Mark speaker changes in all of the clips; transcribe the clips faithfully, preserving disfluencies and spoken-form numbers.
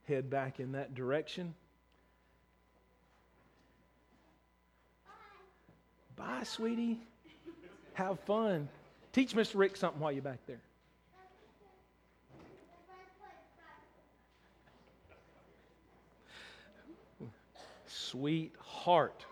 Speaker 1: head back in that direction. Bye, sweetie. Have fun. Teach Mister Rick something while you're back there. Sweetheart.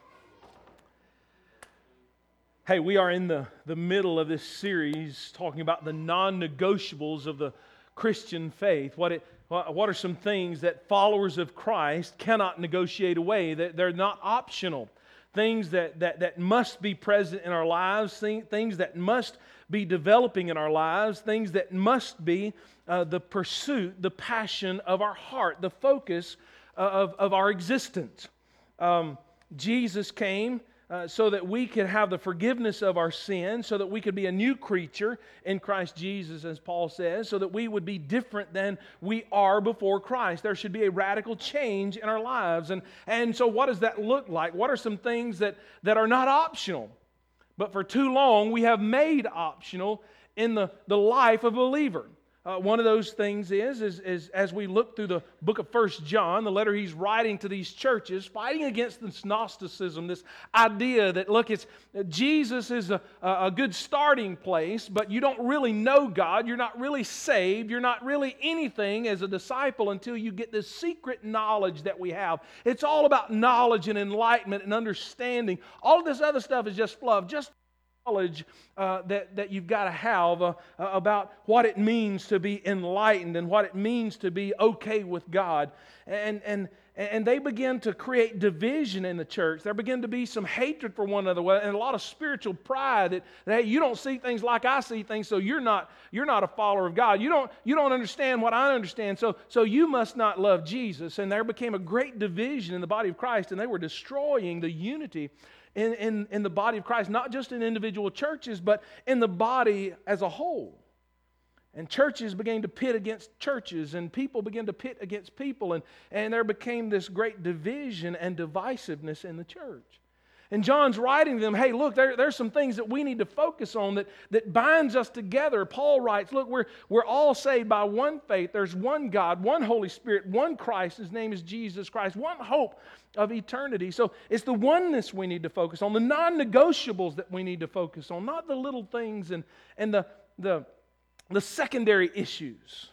Speaker 1: Hey, we are in the, the middle of this series talking about the non-negotiables of the Christian faith. What it, what are some things that followers of Christ cannot negotiate away? That they're not optional. Things that, that, that must be present in our lives, things that must be developing in our lives, things that must be uh, the pursuit, the passion of our heart, the focus of, of our existence. Um, Jesus came Uh, so that we could have the forgiveness of our sins, so that we could be a new creature in Christ Jesus, as Paul says, so that we would be different than we are before Christ. There should be a radical change in our lives. And, and so what does that look like? What are some things that, that are not optional, but for too long we have made optional in the, the life of a believer? Uh, one of those things is, is, is as we look through the book of First John, the letter he's writing to these churches, fighting against this Gnosticism, this idea that, look, it's Jesus is a, a good starting place, but you don't really know God, you're not really saved, you're not really anything as a disciple until you get this secret knowledge that we have. It's all about knowledge and enlightenment and understanding. All of this other stuff is just fluff, just knowledge uh, that, that you've got to have uh, uh, about what it means to be enlightened and what it means to be okay with God. And, and, and they begin to create division in the church. There begin to be some hatred for one another and a lot of spiritual pride that, that hey, you don't see things like I see things, so you're not, you're not a follower of God. You don't, you don't understand what I understand, so, so you must not love Jesus. And there became a great division in the body of Christ, and they were destroying the unity In, in, in the body of Christ, not just in individual churches, but in the body as a whole. And churches began to pit against churches, and people began to pit against people, and, and there became this great division and divisiveness in the church. And John's writing to them, hey, look, there, there's some things that we need to focus on that, that binds us together. Paul writes, look, we're, we're all saved by one faith. There's one God, one Holy Spirit, one Christ. His name is Jesus Christ, one hope of eternity. So it's the oneness we need to focus on, the non-negotiables that we need to focus on, not the little things and, and the, the, the secondary issues.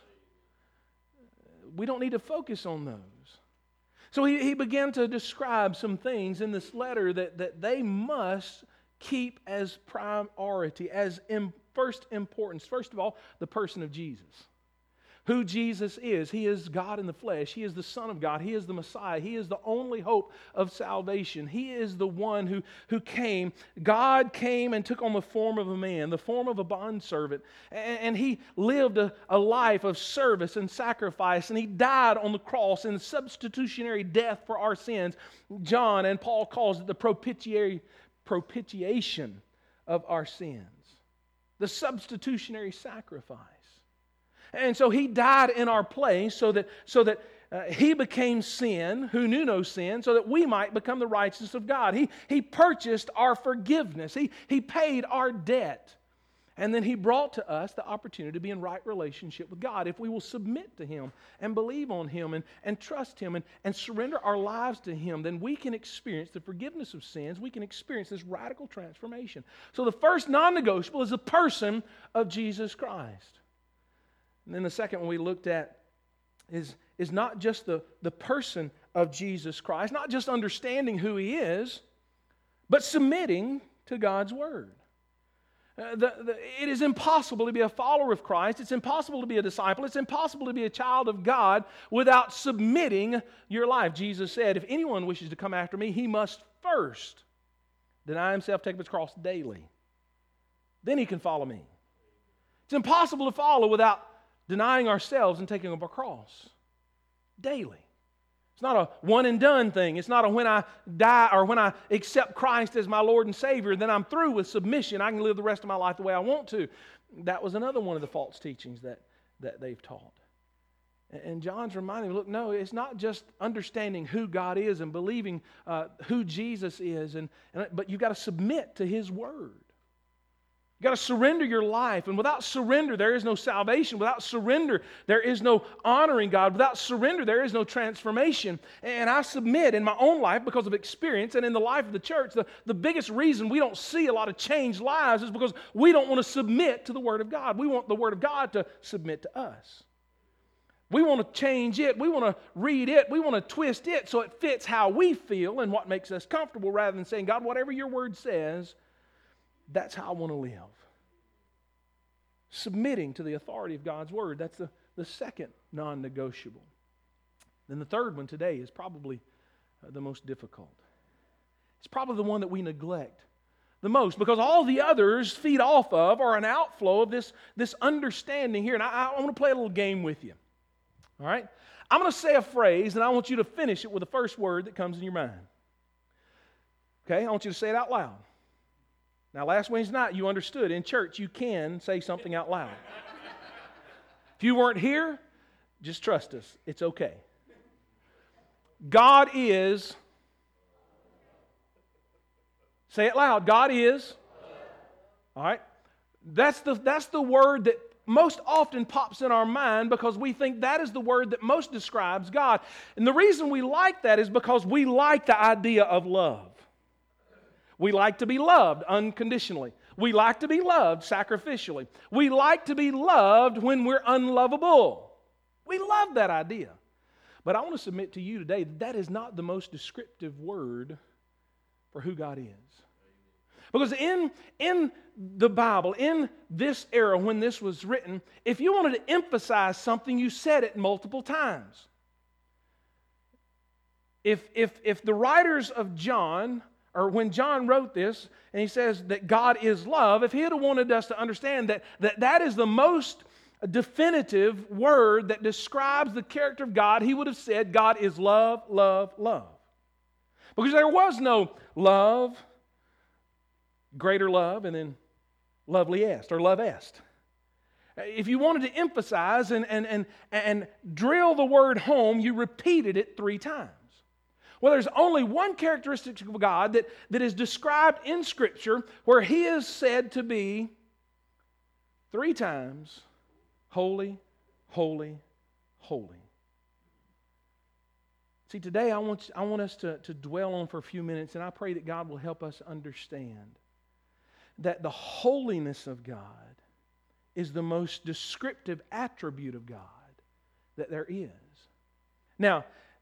Speaker 1: We don't need to focus on those. So he, he began to describe some things in this letter that, that they must keep as priority, as in first importance. First of all, the person of Jesus. Who Jesus is. He is God in the flesh. He is the Son of God. He is the Messiah. He is the only hope of salvation. He is the one who, who came. God came and took on the form of a man, the form of a bondservant. And, and He lived a, a life of service and sacrifice. And He died on the cross in substitutionary death for our sins. John and Paul calls it the propitiatory, propitiation of our sins. The substitutionary sacrifice. And so He died in our place so that, so that uh, He became sin, who knew no sin, so that we might become the righteousness of God. He, he purchased our forgiveness. He, he paid our debt. And then He brought to us the opportunity to be in right relationship with God. If we will submit to Him and believe on Him and, and trust Him and, and surrender our lives to Him, then we can experience the forgiveness of sins. We can experience this radical transformation. So the first non-negotiable is the person of Jesus Christ. And then the second one we looked at is, is not just the, the person of Jesus Christ, not just understanding who He is, but submitting to God's Word. Uh, the, the, it is impossible to be a follower of Christ. It's impossible to be a disciple. It's impossible to be a child of God without submitting your life. Jesus said, if anyone wishes to come after me, he must first deny himself, take up his cross daily. Then he can follow me. It's impossible to follow without denying ourselves and taking up our cross daily. It's not a one and done thing. It's not a when I die or when I accept Christ as my Lord and Savior, then I'm through with submission. I can live the rest of my life the way I want to. That was another one of the false teachings that, that they've taught. And John's reminding me, look, no, it's not just understanding who God is and believing uh, who Jesus is, and, and but you've got to submit to His Word. You got to surrender your life. And without surrender, there is no salvation. Without surrender, there is no honoring God. Without surrender, there is no transformation. And I submit in my own life, because of experience and in the life of the church, the, the biggest reason we don't see a lot of changed lives is because we don't want to submit to the Word of God. We want the Word of God to submit to us. We want to change it. We want to read it. We want to twist it so it fits how we feel and what makes us comfortable, rather than saying, God, whatever your Word says, that's how I want to live. Submitting to the authority of God's Word. That's the, the second non-negotiable. Then the third one today is probably uh, the most difficult. It's probably the one that we neglect the most, because all the others feed off of or an outflow of this, this understanding here. And I, I want to play a little game with you. All right? I'm going to say a phrase, and I want you to finish it with the first word that comes in your mind. Okay? I want you to say it out loud. Now, last Wednesday night, you understood in church you can say something out loud. If you weren't here, just trust us. It's okay. God is. Say it loud. God is. All right? That's the, that's the word that most often pops in our mind, because we think that is the word that most describes God. And the reason we like that is because we like the idea of love. We like to be loved unconditionally. We like to be loved sacrificially. We like to be loved when we're unlovable. We love that idea. But I want to submit to you today that that is not the most descriptive word for who God is. Because in, in the Bible, in this era when this was written, if you wanted to emphasize something, you said it multiple times. If, if, if the writers of John, or when John wrote this, and he says that God is love, if he had wanted us to understand that, that that is the most definitive word that describes the character of God, he would have said God is love, love, love. Because there was no love, greater love, and then loveliest or lovest. If you wanted to emphasize and, and, and, and drill the word home, you repeated it three times. Well, there's only one characteristic of God that, that is described in Scripture where He is said to be three times holy, holy, holy. See, today I want, I want us to, to dwell on for a few minutes, and I pray that God will help us understand that the holiness of God is the most descriptive attribute of God that there is. Now,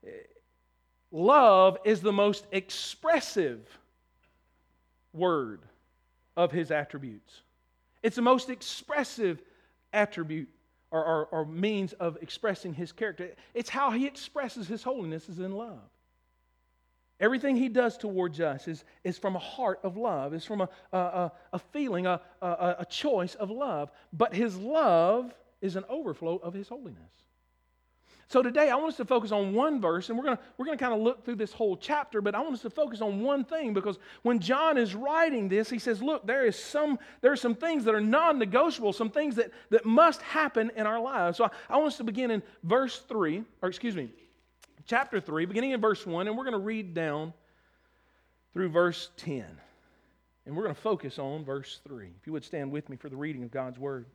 Speaker 1: love is the most expressive word of His attributes. It's the most expressive attribute or, or, or means of expressing His character. It's how He expresses His holiness is in love. Everything He does towards us is, is from a heart of love. It's from a, a, a feeling, a, a, a choice of love. But His love is an overflow of His holiness. So today I want us to focus on one verse, and we're going to we're going to kind of look through this whole chapter, but I want us to focus on one thing, because when John is writing this, he says, look, there is some there are some things that are non-negotiable, some things that, that must happen in our lives. So I, I want us to begin in verse three, or excuse me, chapter three, beginning in verse one, and we're going to read down through verse ten. And we're going to focus on verse three. If you would stand with me for the reading of God's Word.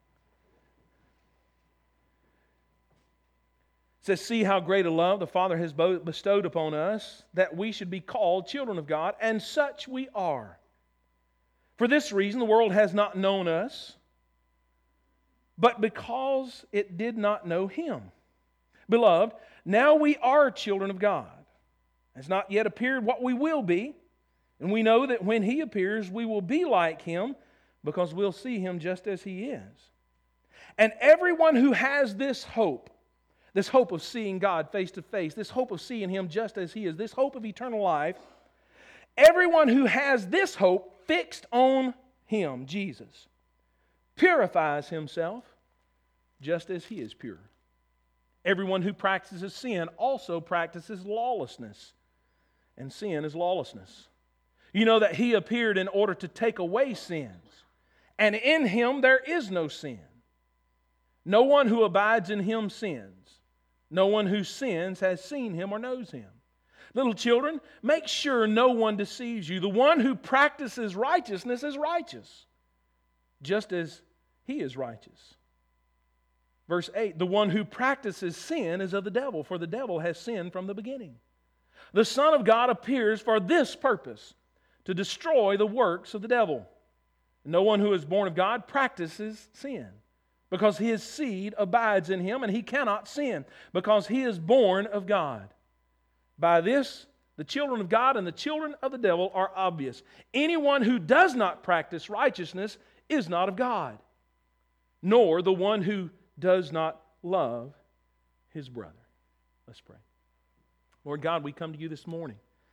Speaker 1: It says, see how great a love the Father has bestowed upon us, that we should be called children of God, and such we are. For this reason the world has not known us, but because it did not know Him. Beloved, now we are children of God. It has not yet appeared what we will be, and we know that when He appears, we will be like Him, because we'll see Him just as He is. And everyone who has this hope, this hope of seeing God face to face, this hope of seeing Him just as He is, this hope of eternal life, everyone who has this hope fixed on Him, Jesus, purifies himself just as He is pure. Everyone who practices sin also practices lawlessness, and sin is lawlessness. You know that He appeared in order to take away sins, and in Him there is no sin. No one who abides in Him sins. No one who sins has seen Him or knows Him. Little children, make sure no one deceives you. The one who practices righteousness is righteous, just as He is righteous. Verse eight, the one who practices sin is of the devil, for the devil has sinned from the beginning. The Son of God appears for this purpose, to destroy the works of the devil. No one who is born of God practices sin, because his seed abides in him, and he cannot sin, because he is born of God. By this, the children of God and the children of the devil are obvious. Anyone who does not practice righteousness is not of God, nor the one who does not love his brother. Let's pray. Lord God, we come to you this morning.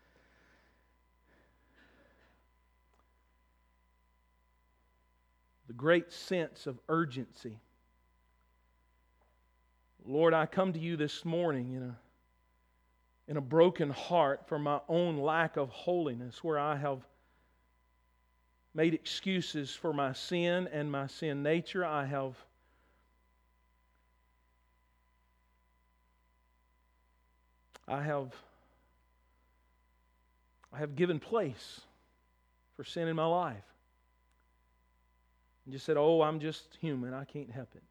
Speaker 1: The great sense of urgency. Lord, I come to you this morning in a, in a broken heart for my own lack of holiness, where I have made excuses for my sin and my sin nature. I have I have I have given place for sin in my life. And just said, oh, I'm just human. I can't help it.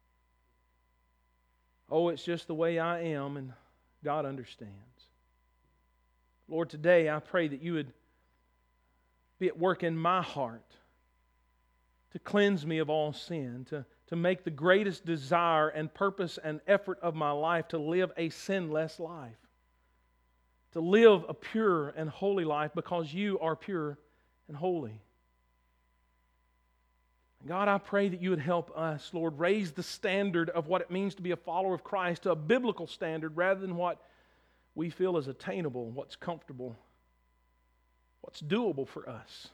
Speaker 1: Oh, it's just the way I am, and God understands. Lord, today I pray that you would be at work in my heart to cleanse me of all sin, to, to make the greatest desire and purpose and effort of my life to live a sinless life, to live a pure and holy life because you are pure and holy. God, I pray that you would help us, Lord, raise the standard of what it means to be a follower of Christ to a biblical standard rather than what we feel is attainable, what's comfortable, what's doable for us.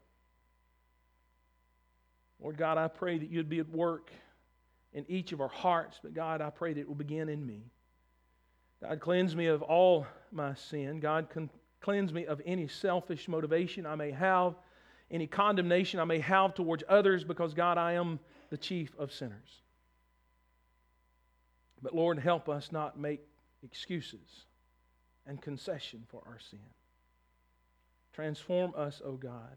Speaker 1: Lord God, I pray that you'd be at work in each of our hearts, but God, I pray that it will begin in me. God, cleanse me of all my sin. God, cleanse me of any selfish motivation I may have, any condemnation I may have towards others, because, God, I am the chief of sinners. But, Lord, help us not make excuses and concession for our sin. Transform us, O God.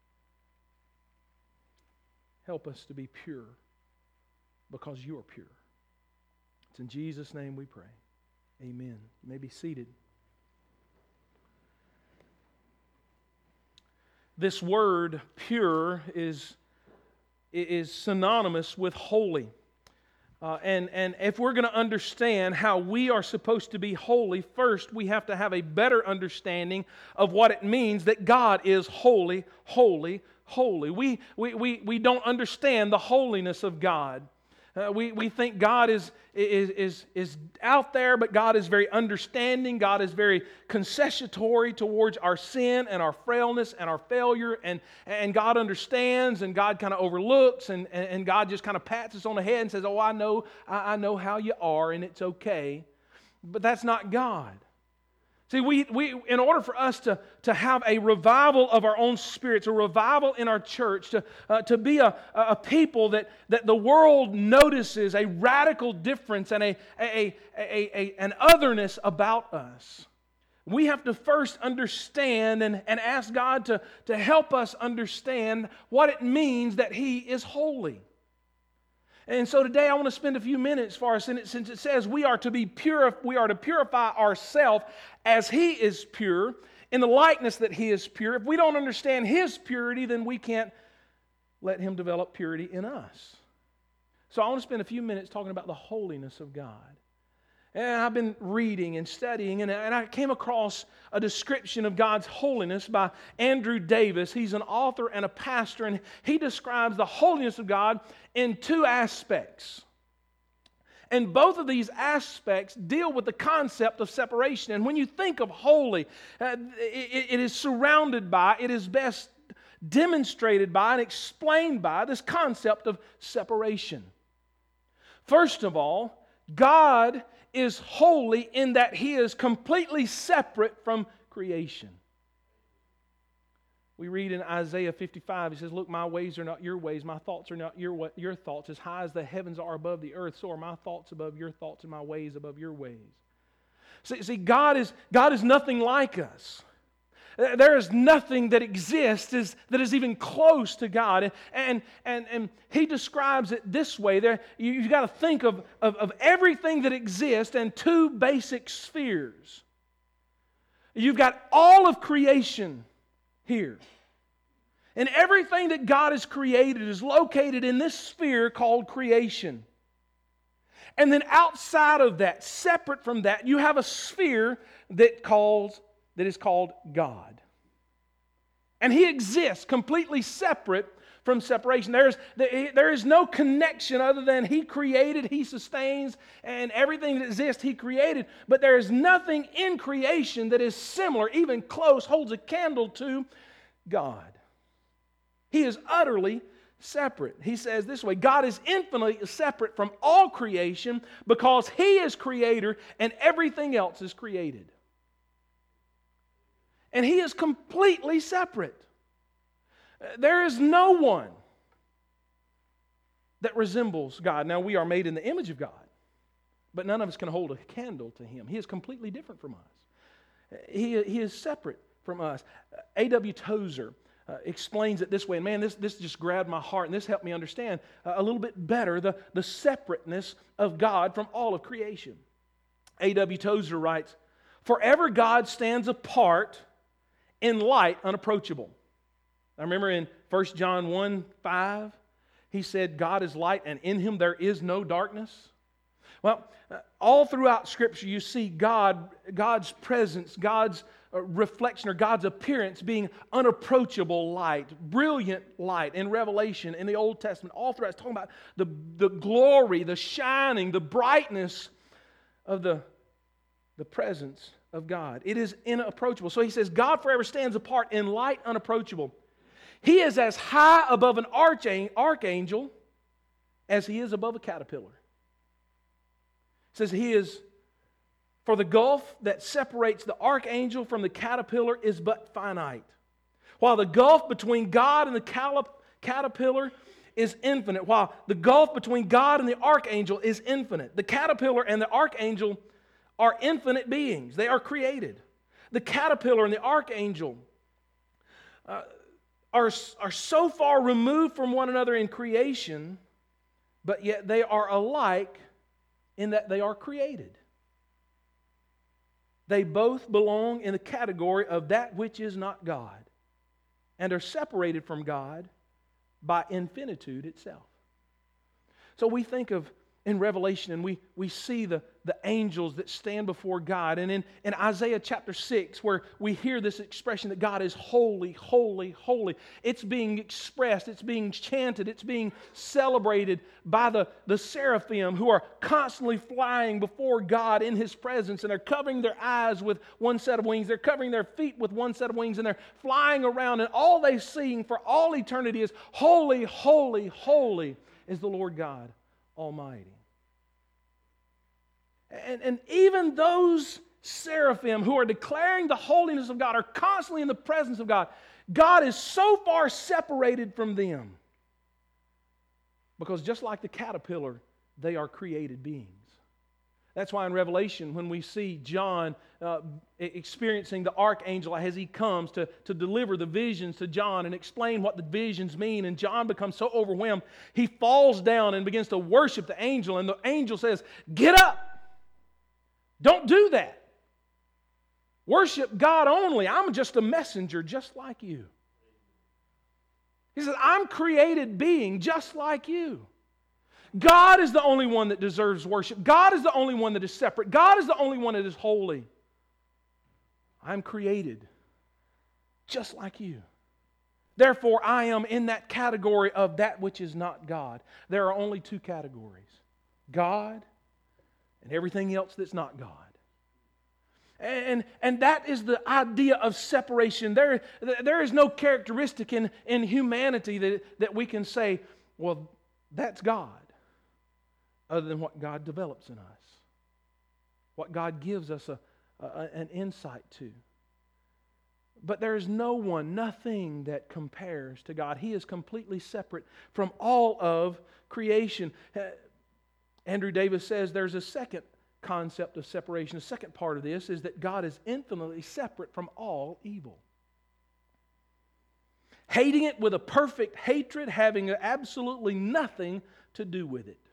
Speaker 1: Help us to be pure because you are pure. It's in Jesus' name we pray. Amen. You may be seated. This word, pure, is, is synonymous with holy. Uh, and, and if we're going to understand how we are supposed to be holy, first we have to have a better understanding of what it means that God is holy, holy, holy. We, we, we, we don't understand the holiness of God. Uh, we, we think God is, is, is, is out there, but God is very understanding. God is very concessionatory towards our sin and our frailness and our failure. And, and God understands, and God kind of overlooks, and, and God just kind of pats us on the head and says, oh, I know, I, I know how you are, and it's okay. But that's not God. See, we, we, in order for us to, to have a revival of our own spirits, a revival in our church, to, uh, to be a, a people that, that the world notices a radical difference and a, a, a, a, an otherness about us, we have to first understand and, and ask God to, to help us understand what it means that He is holy. And so today I want to spend a few minutes for us in it, since it says we are to be pure, we are to purify ourselves as He is pure, in the likeness that He is pure. If we don't understand His purity, then we can't let Him develop purity in us. So I want to spend a few minutes talking about the holiness of God. And I've been reading and studying, and, and I came across a description of God's holiness by Andrew Davis. He's an author and a pastor, and he describes the holiness of God in two aspects. And both of these aspects deal with the concept of separation. And when you think of holy, uh, it, it is surrounded by, it is best demonstrated by and explained by this concept of separation. First of all, God is holy in that He is completely separate from creation. We read in Isaiah fifty-five, He says, look, my ways are not your ways, my thoughts are not your, your thoughts. As high as the heavens are above the earth, so are my thoughts above your thoughts and my ways above your ways. See, see God is, God is nothing like us. There is nothing that exists is, that is even close to God. And, and, and, and he describes it this way. There, you, you've got to think of, of, of everything that exists and two basic spheres. You've got all of creation here. And everything that God has created is located in this sphere called creation. And then outside of that, separate from that, you have a sphere that calls that is called God. And He exists completely separate from separation. There is, there is no connection other than He created, He sustains, and everything that exists He created. But there is nothing in creation that is similar, even close, holds a candle to God. He is utterly separate. He says this way, God is infinitely separate from all creation because He is creator and everything else is created. And He is completely separate. There is no one that resembles God. Now, we are made in the image of God, but none of us can hold a candle to Him. He is completely different from us. He, he is separate from us. A W Tozer Uh, explains it this way, and man, this, this just grabbed my heart, and this helped me understand uh, a little bit better the, the separateness of God from all of creation. A W Tozer writes, "Forever God stands apart in light unapproachable." I remember in First John one five, he said, "God is light, and in Him there is no darkness." Well, uh, all throughout Scripture you see God, God's presence, God's reflection or God's appearance being unapproachable light, brilliant light in Revelation, in the Old Testament, all throughout. It's talking about the, the glory, the shining, the brightness of the, the presence of God. It is inapproachable. So he says, God forever stands apart in light unapproachable. He is as high above an archangel as He is above a caterpillar. It says He is For the gulf that separates the archangel from the caterpillar is but finite, while the gulf between God and the caterpillar is infinite. While the gulf between God and the archangel is infinite. The caterpillar and the archangel are infinite beings. They are created. The caterpillar and the archangel uh, are, are so far removed from one another in creation, but yet they are alike in that they are created. They both belong in the category of that which is not God and are separated from God by infinitude itself. So we think of in Revelation and we, we see the, the angels that stand before God. And in, in Isaiah chapter six, where we hear this expression that God is holy, holy, holy. It's being expressed, it's being chanted, it's being celebrated by the, the seraphim who are constantly flying before God in His presence. And they're covering their eyes with one set of wings. They're covering their feet with one set of wings. And they're flying around. And all they sing for all eternity is, holy, holy, holy is the Lord God Almighty. And, and even those seraphim who are declaring the holiness of God are constantly in the presence of God. God is so far separated from them because just like the caterpillar, they are created beings. That's why in Revelation, when we see John uh, experiencing the archangel as he comes to, to deliver the visions to John and explain what the visions mean, and John becomes so overwhelmed, he falls down and begins to worship the angel, and the angel says, "Get up! Don't do that. Worship God only. I'm just a messenger just like you." He says, "I'm created being just like you." God is the only one that deserves worship. God is the only one that is separate. God is the only one that is holy. I'm created just like you. Therefore, I am in that category of that which is not God. There are only two categories: God and everything else that's not God. And, and that is the idea of separation. There, there is no characteristic in, in humanity that, that we can say, well, that's God, other than what God develops in us, what God gives us a, a, an insight to. But there is no one, nothing that compares to God. He is completely separate from all of creation. Andrew Davis says there's a second concept of separation. The second part of this is that God is infinitely separate from all evil. hating it with a perfect hatred, having absolutely nothing to do with it.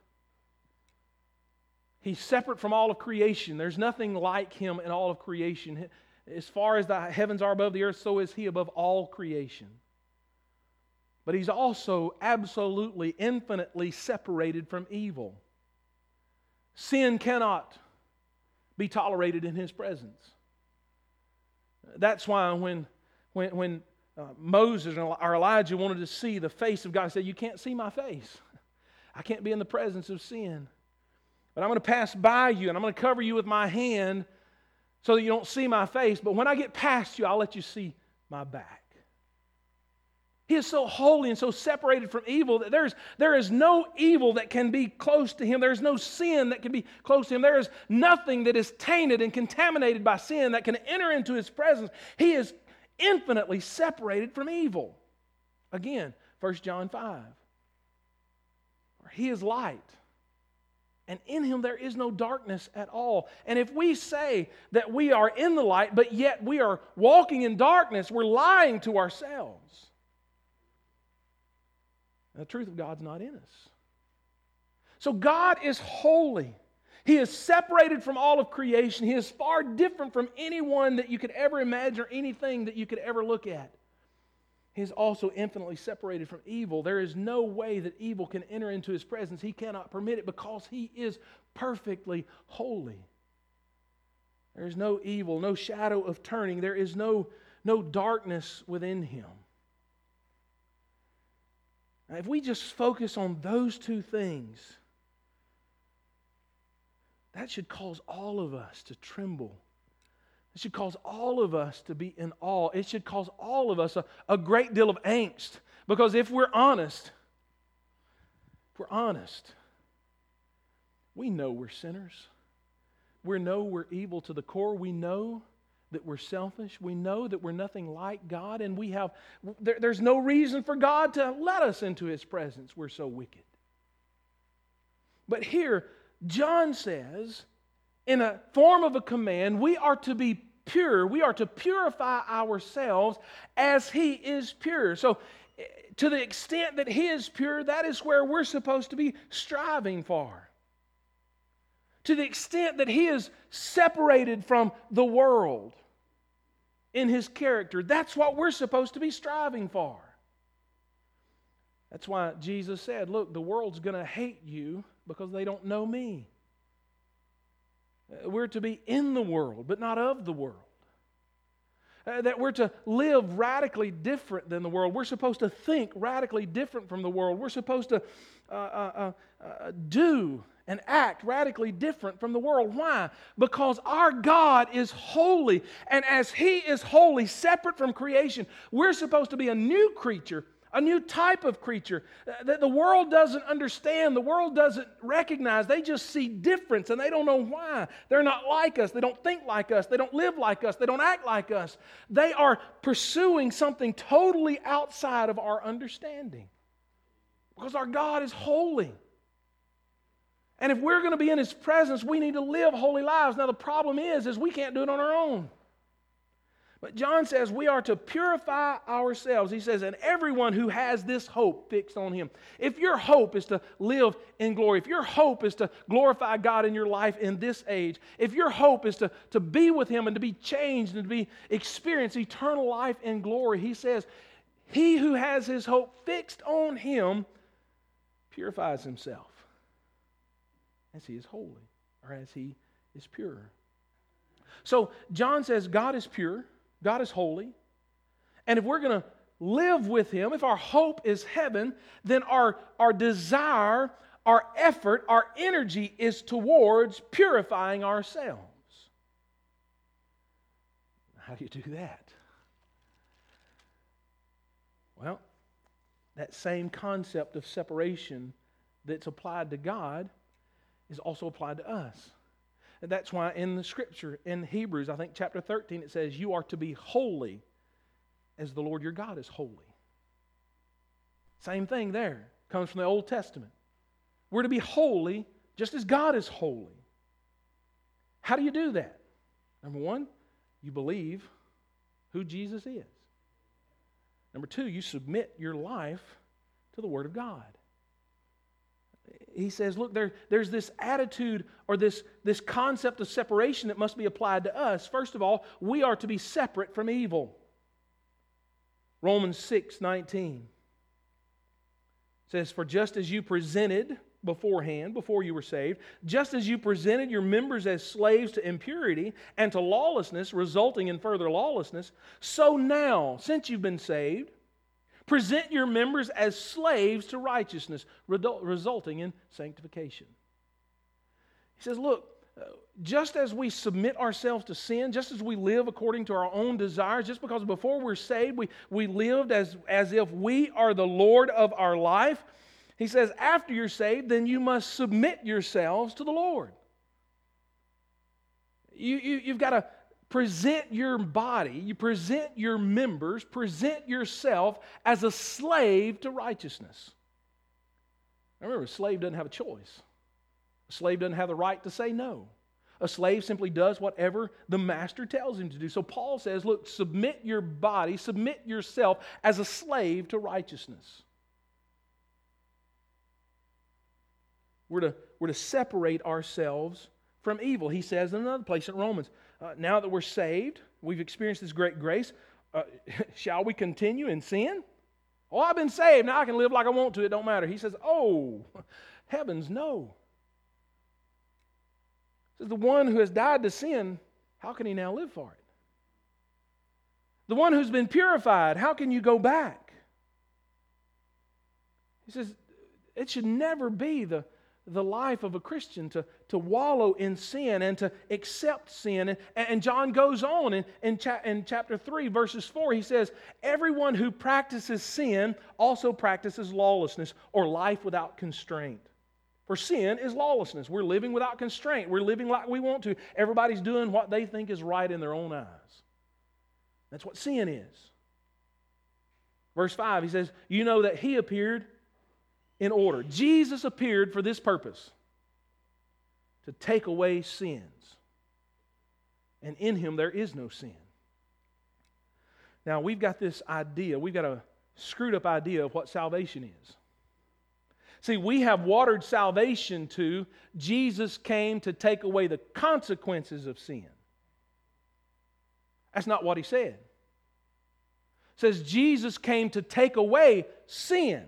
Speaker 1: He's separate from all of creation. There's nothing like Him in all of creation. As far as the heavens are above the earth, so is He above all creation. But He's also absolutely, infinitely separated from evil. Sin cannot be tolerated in His presence. That's why when, when, when uh, Moses or Elijah wanted to see the face of God, he said, "You can't see my face. I can't be in the presence of sin. But I'm going to pass by you and I'm going to cover you with my hand so that you don't see my face. But when I get past you, I'll let you see my back." He is so holy and so separated from evil that there's, there is no evil that can be close to Him. There's no sin that can be close to Him. There is nothing that is tainted and contaminated by sin that can enter into His presence. He is infinitely separated from evil. Again, First John five. He is light, and in Him there is no darkness at all. And if we say that we are in the light, but yet we are walking in darkness, we're lying to ourselves. The truth of God's not in us. So God is holy. He is separated from all of creation. He is far different from anyone that you could ever imagine or anything that you could ever look at. He is also infinitely separated from evil. There is no way that evil can enter into His presence. He cannot permit it because He is perfectly holy. There is no evil, no shadow of turning. There is no, no darkness within Him. Now, if we just focus on those two things, that should cause all of us to tremble. It should cause all of us to be in awe. It should cause all of us a, a great deal of angst. Because if we're honest, if we're honest, we know we're sinners. We know we're evil to the core. We know that we're selfish. We know that we're nothing like God, and we have there, there's no reason for God to let us into His presence. We're so wicked. But here, John says, in a form of a command, we are to be pure. We are to purify ourselves as He is pure. So, to the extent that He is pure, that is where we're supposed to be striving for. To the extent that He is separated from the world in His character, that's what we're supposed to be striving for. That's why Jesus said, look, the world's going to hate you because they don't know me. We're to be in the world, but not of the world. Uh, that we're to live radically different than the world. We're supposed to think radically different from the world. We're supposed to uh, uh, uh, do and act radically different from the world. Why? Because our God is holy. And as He is holy, separate from creation, we're supposed to be a new creature, a new type of creature that the world doesn't understand, the world doesn't recognize. They just see difference and they don't know why. They're not like us. They don't think like us. They don't live like us. They don't act like us. They are pursuing something totally outside of our understanding. Because our God is holy. And if we're going to be in His presence, we need to live holy lives. Now the problem is, is we can't do it on our own. But John says we are to purify ourselves. He says, and everyone who has this hope fixed on Him. If your hope is to live in glory, if your hope is to glorify God in your life in this age, if your hope is to, to be with Him and to be changed and to be experience eternal life in glory, He says, he who has his hope fixed on Him purifies himself as he is holy, or as he is pure. So John says God is pure, God is holy, and if we're going to live with Him, if our hope is heaven, then our, our desire, our effort, our energy is towards purifying ourselves. How do you do that? Well, that same concept of separation that's applied to God is also applied to us. And that's why in the Scripture, in Hebrews, I think chapter thirteen, it says, you are to be holy as the Lord your God is holy. Same thing there. Comes from the Old Testament. We're to be holy just as God is holy. How do you do that? Number one, you believe who Jesus is. Number two, you submit your life to the Word of God. He says, look, there, there's this attitude or this, this concept of separation that must be applied to us. First of all, we are to be separate from evil. Romans six nineteen says, for just as you presented beforehand, before you were saved, just as you presented your members as slaves to impurity and to lawlessness, resulting in further lawlessness, so now, since you've been saved, present your members as slaves to righteousness, resulting in sanctification. He says, look, just as we submit ourselves to sin, just as we live according to our own desires, just because before we're saved, we, we lived as, as if we are the Lord of our life, he says, after you're saved, then you must submit yourselves to the Lord. You, you, you've got to present your body, you present your members, present yourself as a slave to righteousness. Remember, a slave doesn't have a choice. A slave doesn't have the right to say no. A slave simply does whatever the master tells him to do. So Paul says, look, submit your body, submit yourself as a slave to righteousness. We're to, we're to separate ourselves from evil. He says in another place in Romans, uh, now that we're saved, we've experienced this great grace, uh, shall we continue in sin? Oh, I've been saved, now I can live like I want to, it don't matter. He says, oh, heavens, no. He says, the one who has died to sin, how can he now live for it? The one who's been purified, how can you go back? He says, it should never be the the life of a Christian to, to wallow in sin and to accept sin. And, and John goes on in, in, cha- in chapter three, verses four, he says, everyone who practices sin also practices lawlessness or life without constraint. For sin is lawlessness. We're living without constraint. We're living like we want to. Everybody's doing what they think is right in their own eyes. That's what sin is. Verse five, he says, you know that he appeared in order. Jesus appeared for this purpose, to take away sins. And in him there is no sin. Now we've got this idea, we've got a screwed up idea of what salvation is. See, we have watered salvation to Jesus came to take away the consequences of sin. That's not what he said. It says Jesus came to take away sin,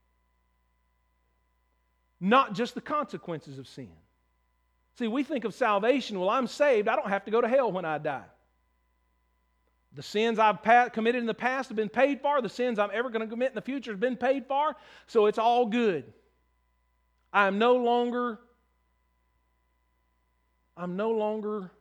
Speaker 1: not just the consequences of sin. See, we think of salvation, well, I'm saved, I don't have to go to hell when I die. The sins I've committed in the past have been paid for. The sins I'm ever going to commit in the future have been paid for. So it's all good. I am no longer, I'm no longer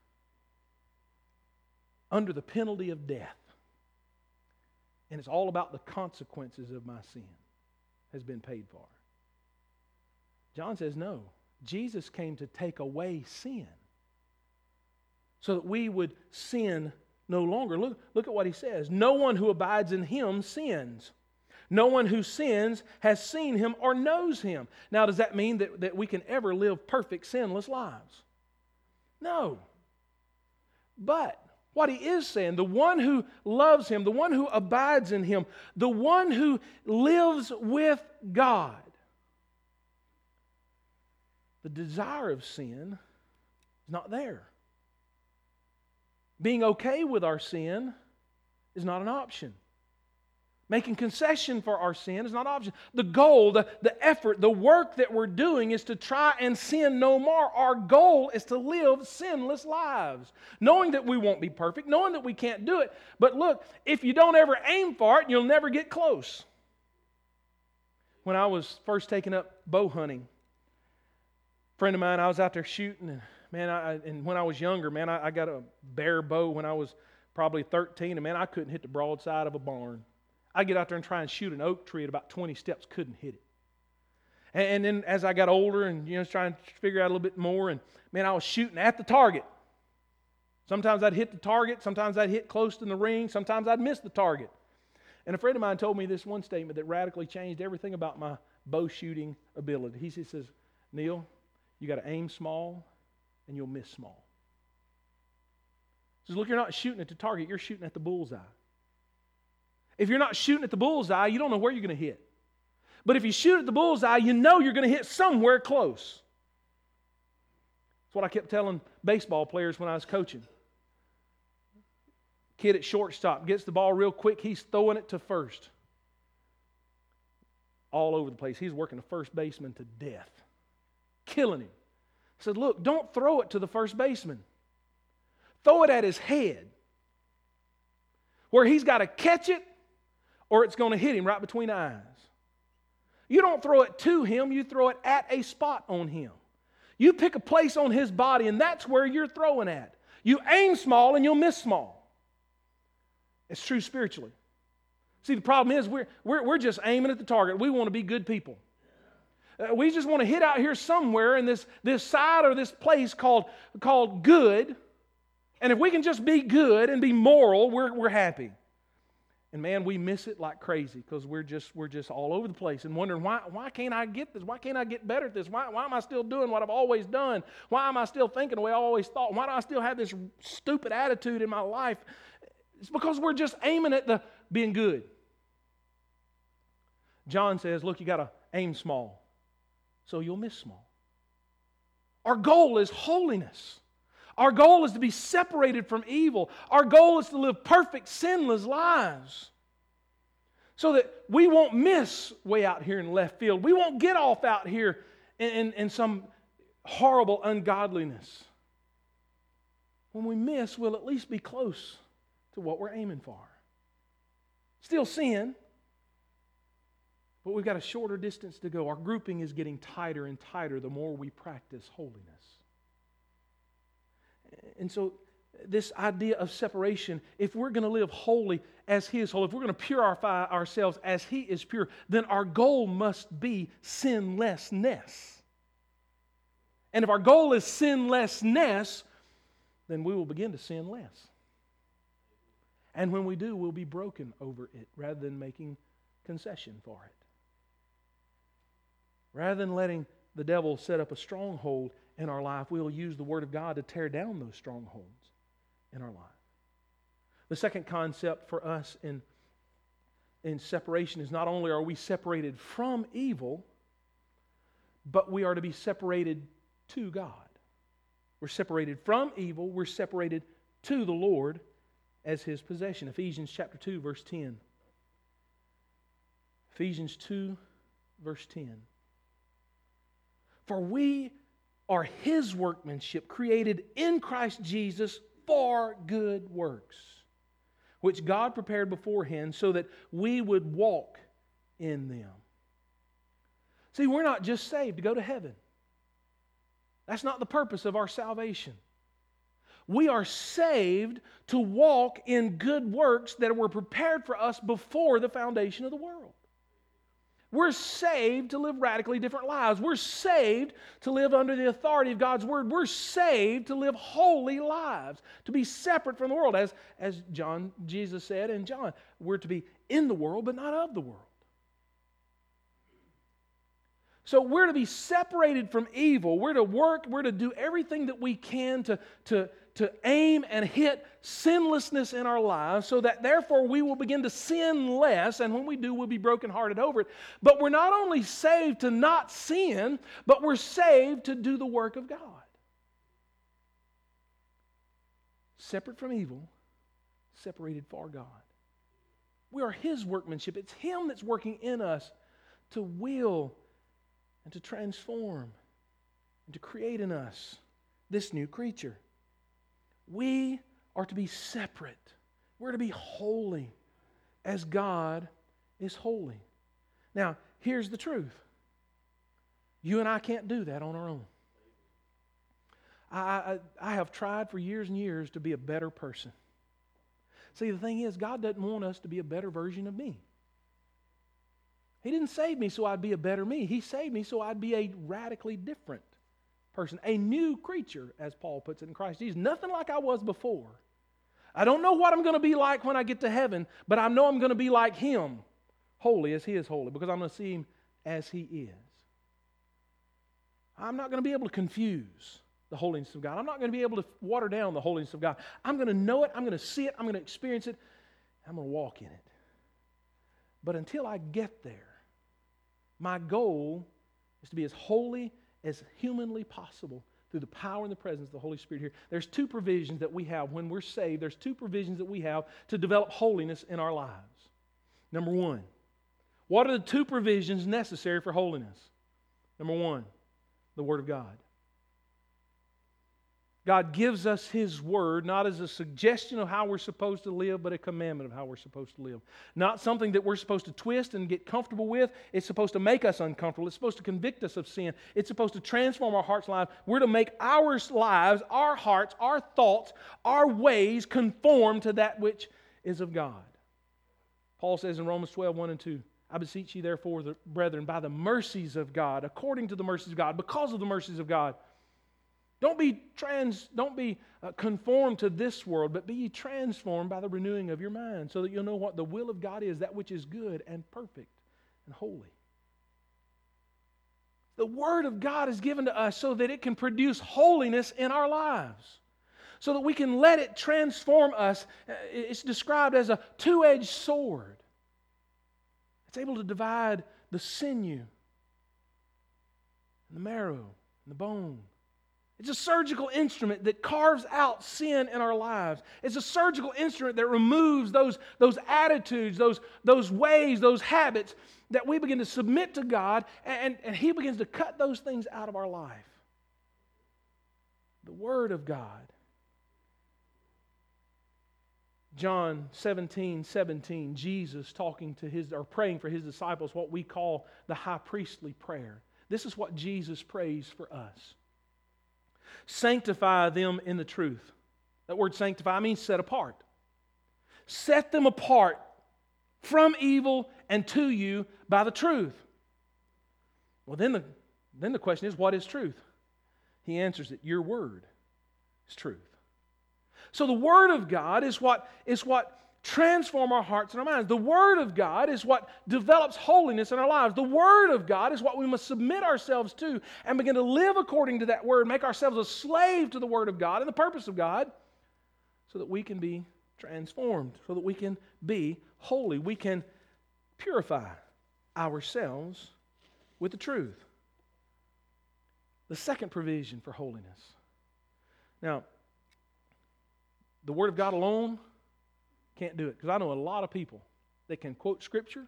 Speaker 1: under the penalty of death. And it's all about the consequences of my sin has been paid for. John says, no, Jesus came to take away sin so that we would sin no longer. Look, look at what he says. No one who abides in him sins. No one who sins has seen him or knows him. Now, does that mean that, that we can ever live perfect, sinless lives? No. But what he is saying, the one who loves him, the one who abides in him, the one who lives with God, the desire of sin is not there. Being okay with our sin is not an option. Making concession for our sin is not an option. The goal, the, the effort, the work that we're doing is to try and sin no more. Our goal is to live sinless lives. Knowing that we won't be perfect, knowing that we can't do it. But look, if you don't ever aim for it, you'll never get close. When I was first taking up bow hunting, a friend of mine, I was out there shooting, and man, I, and when I was younger, man, I, I got a bear bow when I was probably thirteen, and man, I couldn't hit the broadside of a barn. I'd get out there and try and shoot an oak tree at about twenty steps, couldn't hit it. And, and then as I got older and, you know, trying to figure out a little bit more, and man, I was shooting at the target. Sometimes I'd hit the target, sometimes I'd hit close to the ring, sometimes I'd miss the target. And a friend of mine told me this one statement that radically changed everything about my bow shooting ability. He says, Neil, you got to aim small and you'll miss small. He says, look, you're not shooting at the target, you're shooting at the bullseye. If you're not shooting at the bullseye, you don't know where you're going to hit. But if you shoot at the bullseye, you know you're going to hit somewhere close. That's what I kept telling baseball players when I was coaching. Kid at shortstop gets the ball real quick. He's throwing it to first. All over the place. He's working the first baseman to death. Killing him. I said, look, don't throw it to the first baseman. Throw it at his head. Where he's got to catch it or it's going to hit him right between the eyes. You don't throw it to him, you throw it at a spot on him. You pick a place on his body and that's where you're throwing at. You aim small and you'll miss small. It's true spiritually. See, the problem is we're, we're, we're just aiming at the target. We want to be good people. Uh, we just want to hit out here somewhere in this, this side or this place called, called good. And if we can just be good and be moral, we're, we're happy. And man, we miss it like crazy because we're just, we're just all over the place and wondering, why, why can't I get this? Why can't I get better at this? Why, why am I still doing what I've always done? Why am I still thinking the way I always thought? Why do I still have this stupid attitude in my life? It's because we're just aiming at the being good. John says, look, you got to aim small, so you'll miss small. Our goal is holiness. Our goal is to be separated from evil. Our goal is to live perfect, sinless lives so that we won't miss way out here in left field. We won't get off out here in, in, in some horrible ungodliness. When we miss, we'll at least be close to what we're aiming for. Still sin, but we've got a shorter distance to go. Our grouping is getting tighter and tighter the more we practice holiness. And so this idea of separation, if we're going to live holy as He is holy, if we're going to purify ourselves as He is pure, then our goal must be sinlessness. And if our goal is sinlessness, then we will begin to sin less. And when we do, we'll be broken over it rather than making concession for it. Rather than letting the devil set up a stronghold in our life, we'll use the Word of God to tear down those strongholds in our life. The second concept for us in, in separation is not only are we separated from evil, but we are to be separated to God. We're separated from evil, we're separated to the Lord as His possession. Ephesians chapter two, verse ten. Ephesians two, verse ten. For we are His workmanship, created in Christ Jesus for good works, which God prepared beforehand so that we would walk in them. See, we're not just saved to go to heaven. That's not the purpose of our salvation. We are saved to walk in good works that were prepared for us before the foundation of the world. We're saved to live radically different lives. We're saved to live under the authority of God's Word. We're saved to live holy lives, to be separate from the world. As, as John, Jesus said in John, we're to be in the world, but not of the world. So we're to be separated from evil. We're to work, we're to do everything that we can to, to, to aim and hit sinlessness in our lives so that therefore we will begin to sin less, and when we do, we'll be brokenhearted over it. But we're not only saved to not sin, but we're saved to do the work of God. Separate from evil, separated for God. We are His workmanship. It's Him that's working in us to will and to transform and to create in us this new creature. We are to be separate. We're to be holy as God is holy. Now, here's the truth. You and I can't do that on our own. I, I, I have tried for years and years to be a better person. See, the thing is, God doesn't want us to be a better version of me. He didn't save me so I'd be a better me. He saved me so I'd be a radically different person, a new creature, as Paul puts it in Christ Jesus. Nothing like I was before. I don't know what I'm going to be like when I get to heaven, but I know I'm going to be like Him, holy as He is holy, because I'm going to see Him as He is. I'm not going to be able to confuse the holiness of God. I'm not going to be able to water down the holiness of God. I'm going to know it, I'm going to see it, I'm going to experience it, I'm going to walk in it. But until I get there, my goal is to be as holy as humanly possible through the power and the presence of the Holy Spirit here. There's two provisions that we have when we're saved. There's two provisions that we have to develop holiness in our lives. Number one, what are the two provisions necessary for holiness? Number one, the Word of God. God gives us His Word not as a suggestion of how we're supposed to live, but a commandment of how we're supposed to live. Not something that we're supposed to twist and get comfortable with. It's supposed to make us uncomfortable. It's supposed to convict us of sin. It's supposed to transform our hearts' lives. We're to make our lives, our hearts, our thoughts, our ways conform to that which is of God. Paul says in Romans twelve, one and two, I beseech you therefore, the brethren, by the mercies of God, according to the mercies of God, because of the mercies of God, Don't be trans, don't be uh, conformed to this world, but be ye transformed by the renewing of your mind, so that you'll know what the will of God is, that which is good and perfect and holy. The Word of God is given to us so that it can produce holiness in our lives, so that we can let it transform us. It's described as a two-edged sword. It's able to divide the sinew and the marrow and the bone. It's a surgical instrument that carves out sin in our lives. It's a surgical instrument that removes those, those attitudes, those, those ways, those habits that we begin to submit to God, and, and He begins to cut those things out of our life. The Word of God. John seventeen, seventeen, Jesus talking to His, or praying for His disciples, what we call the high priestly prayer. This is what Jesus prays for us. Sanctify them in the truth. That word sanctify means set apart. Set them apart from evil and to you by the truth. Well, then the, then the question is, what is truth? He answers it, your word is truth. So the Word of God is what, is what transforms our hearts and our minds. The Word of God is what develops holiness in our lives. The Word of God is what we must submit ourselves to and begin to live according to that Word, make ourselves a slave to the Word of God and the purpose of God, so that we can be transformed, so that we can be holy. We can purify ourselves with the truth. The second provision for holiness. Now, the Word of God alone can't do it. Because I know a lot of people that can quote Scripture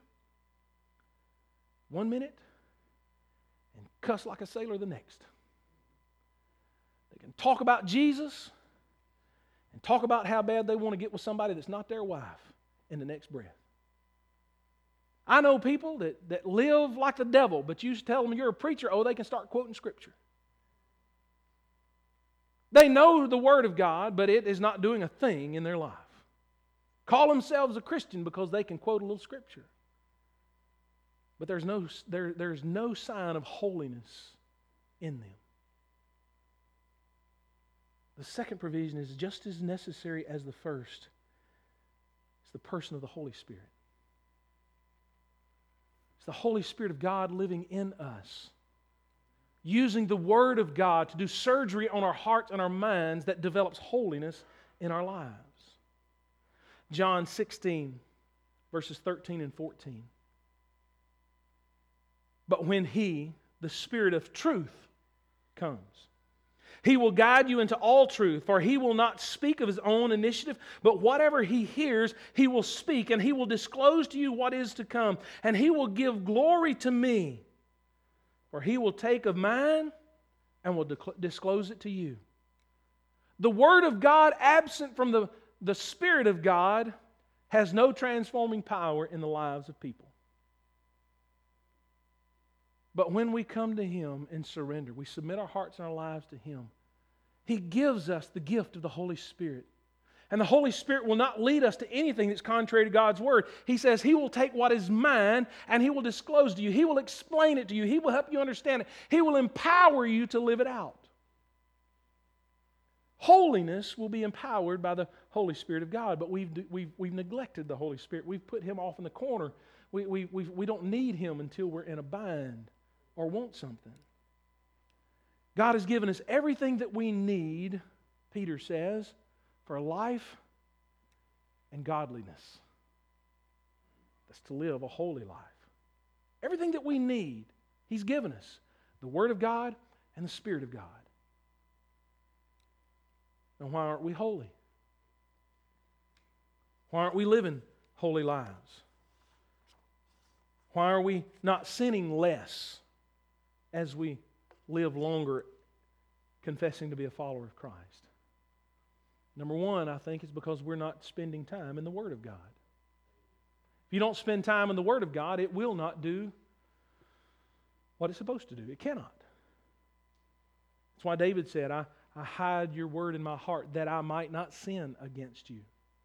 Speaker 1: one minute and cuss like a sailor the next. They can talk about Jesus and talk about how bad they want to get with somebody that's not their wife in the next breath. I know people that, that live like the devil, but you tell them you're a preacher, oh, they can start quoting Scripture. They know the Word of God, but it is not doing a thing in their life. Call themselves a Christian because they can quote a little Scripture. But there's no, there, there's no sign of holiness in them. The second provision is just as necessary as the first. It's the person of the Holy Spirit. It's the Holy Spirit of God living in us, using the Word of God to do surgery on our hearts and our minds that develops holiness in our lives. John sixteen, verses thirteen and fourteen. But when He, the Spirit of truth, comes, He will guide you into all truth, for He will not speak of His own initiative, but whatever He hears, He will speak, and He will disclose to you what is to come, and He will give glory to Me. For He will take of mine and will disclose it to you. The Word of God, absent from the, the Spirit of God, has no transforming power in the lives of people. But when we come to Him and surrender, we submit our hearts and our lives to Him, He gives us the gift of the Holy Spirit. And the Holy Spirit will not lead us to anything that's contrary to God's Word. He says He will take what is mine and He will disclose to you. He will explain it to you. He will help you understand it. He will empower you to live it out. Holiness will be empowered by the Holy Spirit of God, but we've, we've, we've neglected the Holy Spirit. We've put Him off in the corner. We, we, we, we don't need Him until we're in a bind or want something. God has given us everything that we need, Peter says, for life and godliness. That's to live a holy life. Everything that we need, He's given us. The Word of God and the Spirit of God. And why aren't we holy? Why aren't we living holy lives? Why are we not sinning less as we live longer confessing to be a follower of Christ? Number one, I think, is because we're not spending time in the Word of God. If you don't spend time in the Word of God, it will not do what it's supposed to do. It cannot. That's why David said, I, I hide your word in my heart that I might not sin against you.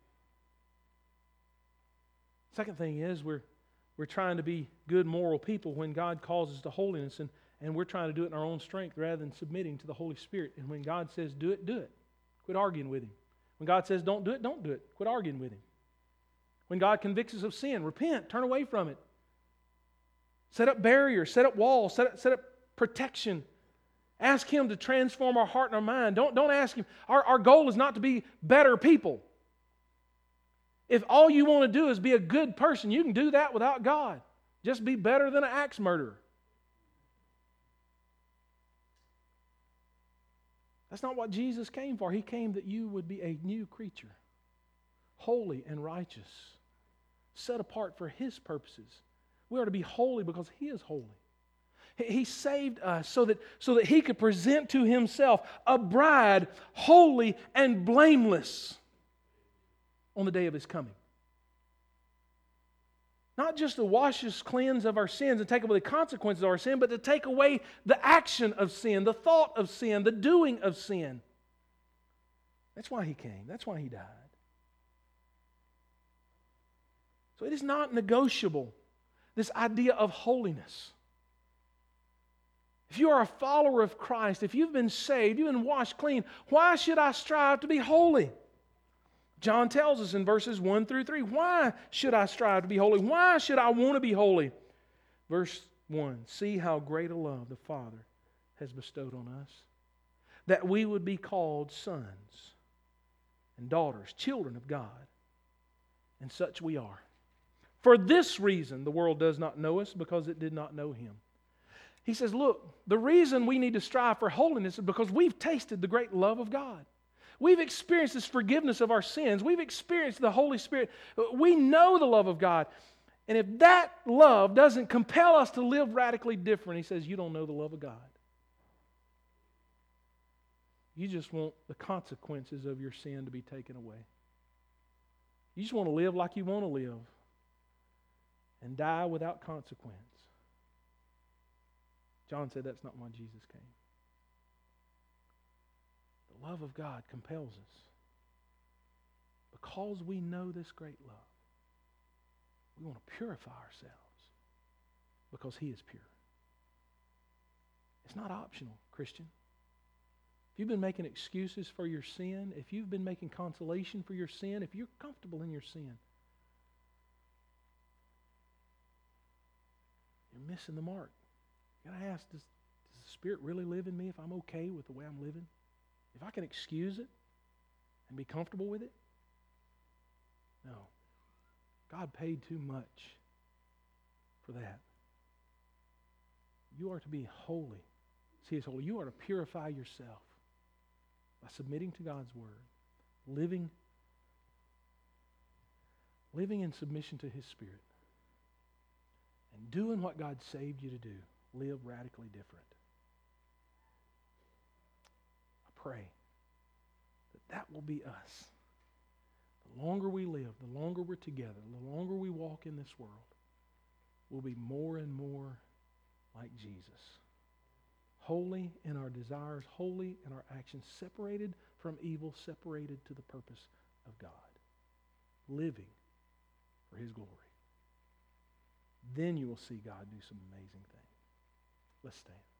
Speaker 1: Second thing is we're, we're trying to be good moral people when God calls us to holiness, and, and we're trying to do it in our own strength rather than submitting to the Holy Spirit. And when God says do it, do it. Quit arguing with Him. When God says don't do it, don't do it. Quit arguing with Him. When God convicts us of sin, repent, turn away from it. Set up barriers, set up walls, set up, set up protection. Ask Him to transform our heart and our mind. Don't, don't ask Him. Our, our goal is not to be better people. If all you want to do is be a good person, you can do that without God. Just be better than an axe murderer. That's not what Jesus came for. He came that you would be a new creature, holy and righteous, set apart for His purposes. We are to be holy because He is holy. He saved us so that, so that He could present to Himself a bride holy and blameless on the day of His coming. Not just to wash us cleanse of our sins and take away the consequences of our sin, but to take away the action of sin, the thought of sin, the doing of sin. That's why He came. That's why He died. So it is not negotiable, this idea of holiness. If you are a follower of Christ, if you've been saved, you've been washed clean, why should I strive to be holy? John tells us in verses one through three, why should I strive to be holy? Why should I want to be holy? Verse one, see how great a love the Father has bestowed on us, that we would be called sons and daughters, children of God. And such we are. For this reason the world does not know us, because it did not know Him. He says, look, the reason we need to strive for holiness is because we've tasted the great love of God. We've experienced this forgiveness of our sins. We've experienced the Holy Spirit. We know the love of God. And if that love doesn't compel us to live radically different, He says, you don't know the love of God. You just want the consequences of your sin to be taken away. You just want to live like you want to live and die without consequence. John said that's not why Jesus came. The love of God compels us. Because we know this great love, we want to purify ourselves because He is pure. It's not optional, Christian. If you've been making excuses for your sin, if you've been making consolation for your sin, if you're comfortable in your sin, you're missing the mark. You got to ask, does, does the Spirit really live in me if I'm okay with the way I'm living? If I can excuse it and be comfortable with it? No. God paid too much for that. You are to be holy. See, it's holy. You are to purify yourself by submitting to God's Word, living, living in submission to His Spirit, and doing what God saved you to do. Live radically different. I pray that that will be us. The longer we live, the longer we're together, the longer we walk in this world, we'll be more and more like Jesus. Holy in our desires, holy in our actions, separated from evil, separated to the purpose of God. Living for His glory. Then you will see God do some amazing things. Let's stand.